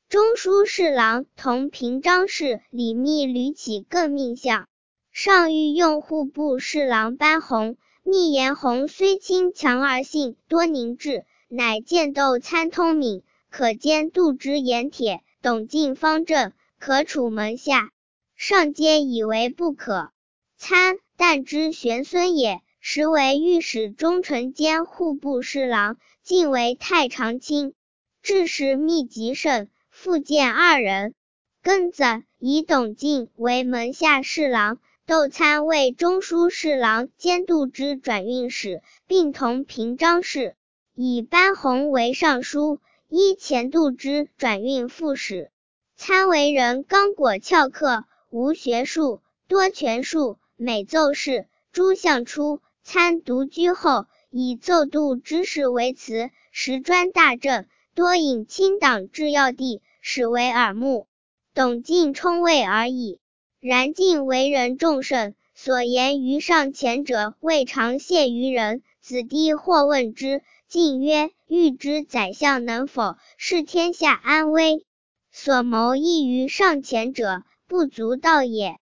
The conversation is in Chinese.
中书侍郎同平章事李密屡起更命相，上欲用户部侍郎班弘，密言弘虽轻强而性多凝滞，乃见斗参通敏，可兼度之盐铁，懂尽方正，可处门下。上皆以为不可。参但知玄孙也，实为御史中丞兼户部侍郎，晋为太常卿。致使密极盛，复见二人。庚子，以董敬为门下侍郎，窦参为中书侍郎兼度之转运使，并同平章事。以班弘为尚书，依前度之转运副使。参为人刚果翘课，无学术，多权术，每奏事，诸相出。参独居后，以奏度之事为辞，时专大政，多引清党治要地，使为耳目。董敬充位而已。然敬为人重圣，所言于上前者未尝泄于人。子弟或问之，敬曰：欲知宰相能否，视天下安危。所谋益于上前者，不足道也。